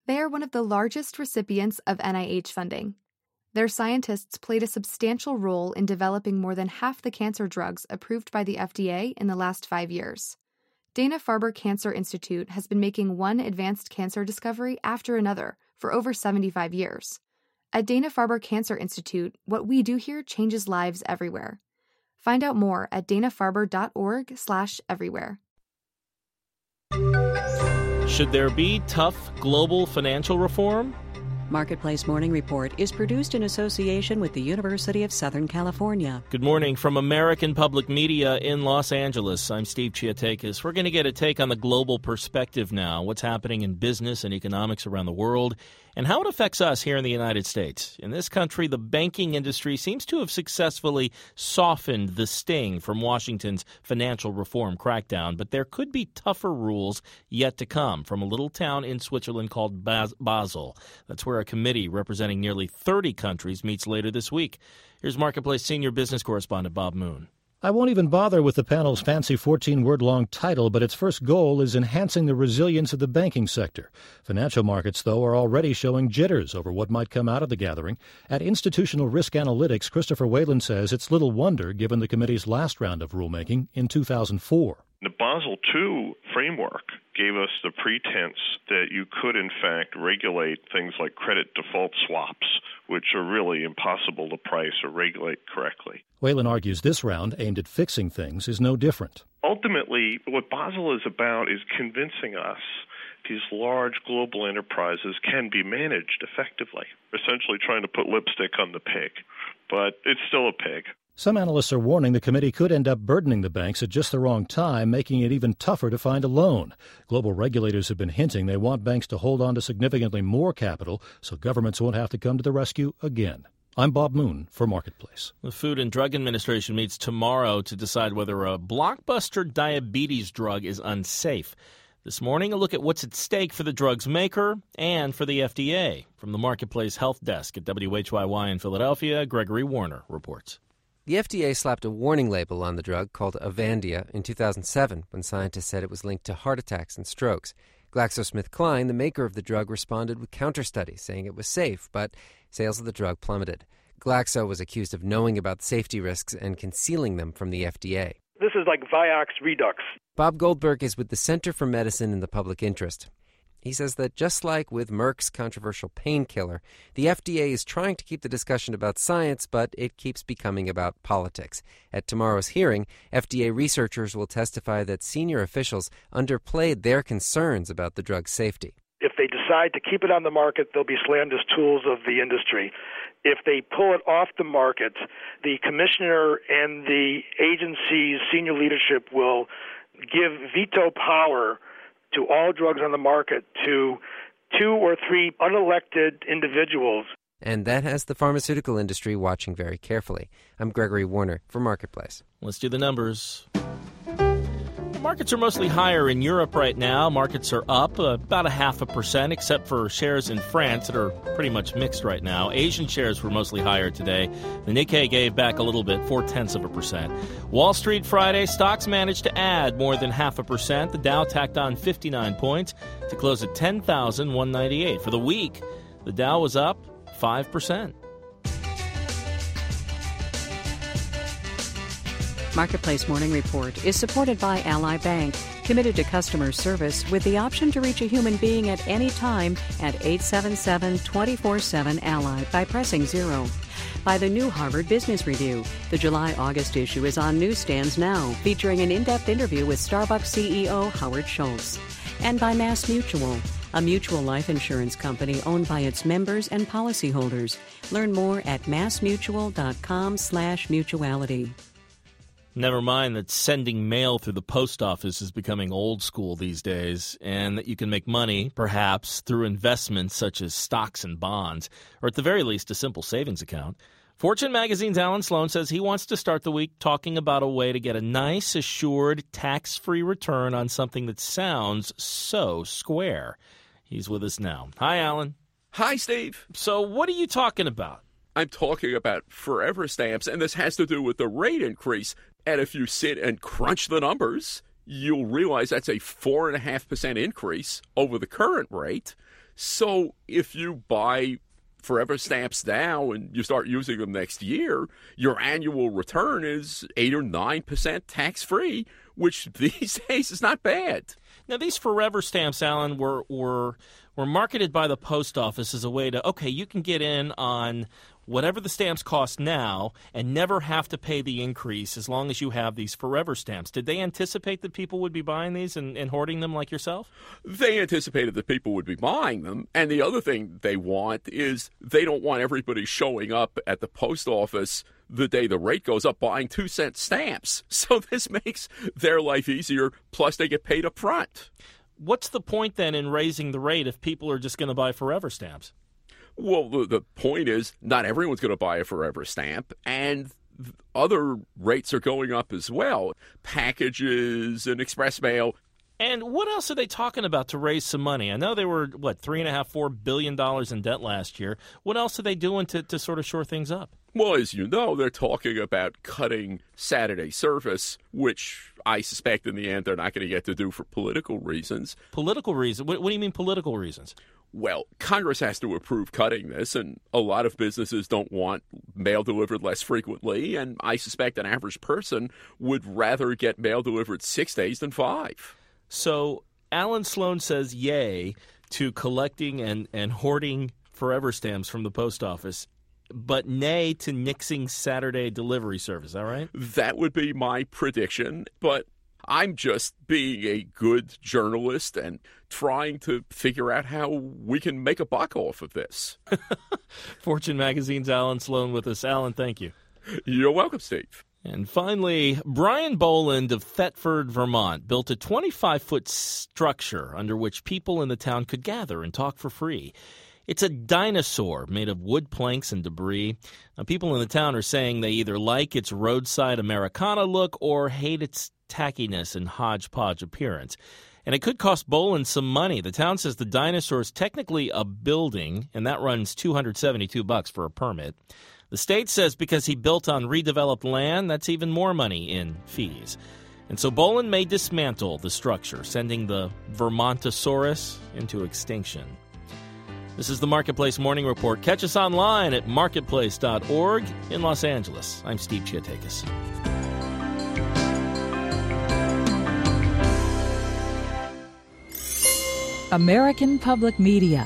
They are one of the largest recipients of NIH funding. Their scientists played a substantial role in developing more than half the cancer drugs approved by the FDA in the last 5 years. Dana-Farber Cancer Institute has been making one advanced cancer discovery after another for over 75 years. At Dana-Farber Cancer Institute, what we do here changes lives everywhere. Find out more at danafarber.org/everywhere. Should there be tough global financial reform? Marketplace Morning Report is produced in association with the University of Southern California. Good morning from American Public Media in Los Angeles. I'm Steve Chiatakis. We're going to get a take on the global perspective now, what's happening in business and economics around the world, and how it affects us here in the United States. In this country, the banking industry seems to have successfully softened the sting from Washington's financial reform crackdown, but there could be tougher rules yet to come from a little town in Switzerland called Basel. That's where a committee representing nearly 30 countries meets later this week. Here's Marketplace senior business correspondent Bob Moon. I won't even bother with the panel's fancy 14-word-long title, but its first goal is enhancing the resilience of the banking sector. Financial markets, though, are already showing jitters over what might come out of the gathering. At Institutional Risk Analytics, Christopher Whalen says it's little wonder given the committee's last round of rulemaking in 2004. The Basel II framework gave us the pretense that you could, in fact, regulate things like credit default swaps, which are really impossible to price or regulate correctly. Whalen argues this round, aimed at fixing things, is no different. Ultimately, what Basel is about is convincing us these large global enterprises can be managed effectively, essentially trying to put lipstick on the pig. But it's still a pig. Some analysts are warning the committee could end up burdening the banks at just the wrong time, making it even tougher to find a loan. Global regulators have been hinting they want banks to hold on to significantly more capital so governments won't have to come to the rescue again. I'm Bob Moon for Marketplace. The Food and Drug Administration meets tomorrow to decide whether a blockbuster diabetes drug is unsafe. This morning, a look at what's at stake for the drug's maker and for the FDA. From the Marketplace Health Desk at WHYY in Philadelphia, Gregory Warner reports. The FDA slapped a warning label on the drug called Avandia in 2007 when scientists said it was linked to heart attacks and strokes. GlaxoSmithKline, the maker of the drug, responded with counter-studies saying it was safe, but sales of the drug plummeted. Glaxo was accused of knowing about safety risks and concealing them from the FDA. This is like Vioxx Redux. Bob Goldberg is with the Center for Medicine in the Public Interest. He says that just like with Merck's controversial painkiller, the FDA is trying to keep the discussion about science, but it keeps becoming about politics. At tomorrow's hearing, FDA researchers will testify that senior officials underplayed their concerns about the drug's safety. If they decide to keep it on the market, they'll be slammed as tools of the industry. If they pull it off the market, the commissioner and the agency's senior leadership will give veto power to all drugs on the market to 2 or 3 unelected individuals. And that has the pharmaceutical industry watching very carefully. I'm Gregory Warner for Marketplace. Let's do the numbers. Markets are mostly higher in Europe right now. Markets are up about 0.5%, except for shares in France that are pretty much mixed right now. Asian shares were mostly higher today. The Nikkei gave back a little bit, 0.4%. Wall Street Friday, stocks managed to add more than 0.5%. The Dow tacked on 59 points to close at 10,198. For the week, the Dow was up 5%. Marketplace Morning Report is supported by Ally Bank, committed to customer service with the option to reach a human being at any time at 877-24-7-ALLY by pressing 0. By the new Harvard Business Review. The July-August issue is on newsstands now, featuring an in-depth interview with Starbucks CEO Howard Schultz. And by Mass Mutual, a mutual life insurance company owned by its members and policyholders. Learn more at massmutual.com/mutuality. Never mind that sending mail through the post office is becoming old school these days, and that you can make money, perhaps, through investments such as stocks and bonds, or at the very least, a simple savings account. Fortune magazine's Alan Sloan says he wants to start the week talking about a way to get a nice, assured, tax-free return on something that sounds so square. He's with us now. Hi, Alan. Hi, Steve. So what are you talking about? I'm talking about forever stamps, and this has to do with the rate increase. And if you sit and crunch the numbers, you'll realize that's a 4.5% increase over the current rate. So if you buy Forever Stamps now and you start using them next year, your annual return is 8 or 9% tax-free, which these days is not bad. Now, these Forever Stamps, Alan, were marketed by the post office as a way to, okay, you can get in on whatever the stamps cost now and never have to pay the increase as long as you have these Forever Stamps. Did they anticipate that people would be buying these and hoarding them like yourself? They anticipated that people would be buying them. And the other thing they want is they don't want everybody showing up at the post office the day the rate goes up buying 2-cent stamps. So this makes their life easier, plus they get paid up front. What's the point then in raising the rate if people are just going to buy Forever Stamps? Well, the point is not everyone's going to buy a Forever Stamp, and other rates are going up as well. Packages and express mail. And what else are they talking about to raise some money? I know they were, $3.5–4 billion in debt last year. What else are they doing to sort of shore things up? Well, as you know, they're talking about cutting Saturday service, which I suspect in the end they're not going to get to do for political reasons. Political reasons? What do you mean political reasons? Well, Congress has to approve cutting this, and a lot of businesses don't want mail delivered less frequently, and I suspect an average person would rather get mail delivered 6 days than 5. So Alan Sloan says yay to collecting and hoarding Forever Stamps from the post office, but nay to nixing Saturday delivery service. Is that right? That would be my prediction, but I'm just being a good journalist and trying to figure out how we can make a buck off of this. Fortune Magazine's Alan Sloan with us. Alan, thank you. You're welcome, Steve. And finally, Brian Boland of Thetford, Vermont, built a 25-foot structure under which people in the town could gather and talk for free. It's a dinosaur made of wood planks and debris. Now, people in the town are saying they either like its roadside Americana look or hate its tackiness and hodgepodge appearance. And it could cost Boland some money. The town says the dinosaur is technically a building, and that runs $272 for a permit. The state says because he built on redeveloped land, that's even more money in fees. And so Boland may dismantle the structure, sending the Vermontosaurus into extinction. This is the Marketplace Morning Report. Catch us online at marketplace.org in Los Angeles. I'm Steve Chiatakis. American Public Media.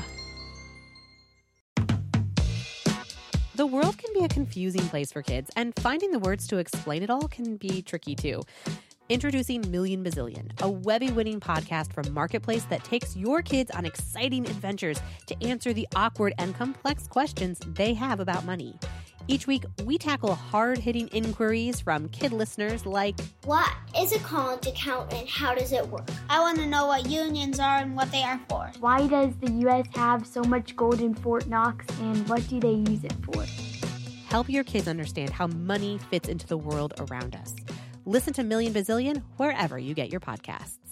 The world can be a confusing place for kids, and finding the words to explain it all can be tricky too. Introducing Million Bazillion, a Webby-winning podcast from Marketplace that takes your kids on exciting adventures to answer the awkward and complex questions they have about money. Each week, we tackle hard-hitting inquiries from kid listeners like, what is a college account and how does it work? I want to know what unions are and what they are for. Why does the U.S. have so much gold in Fort Knox and what do they use it for? Help your kids understand how money fits into the world around us. Listen to Million Bazillion wherever you get your podcasts.